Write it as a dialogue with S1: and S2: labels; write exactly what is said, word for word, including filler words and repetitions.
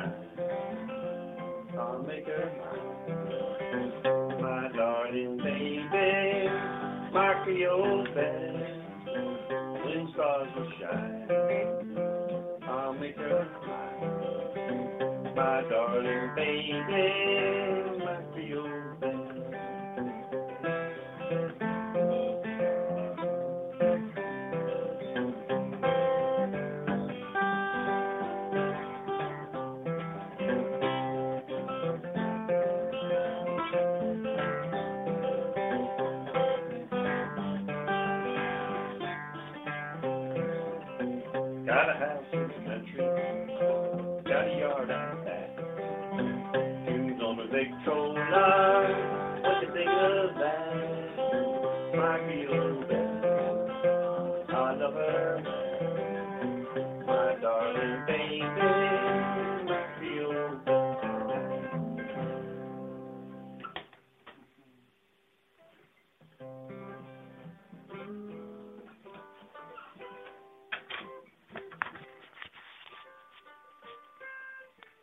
S1: mine. I'll make her mine. My darling baby, my Creole belle, when stars will shine, I'll make her mine. My darling baby, my Creole belle. Got a house in the country, got a yard out back, tunes on the Victrola,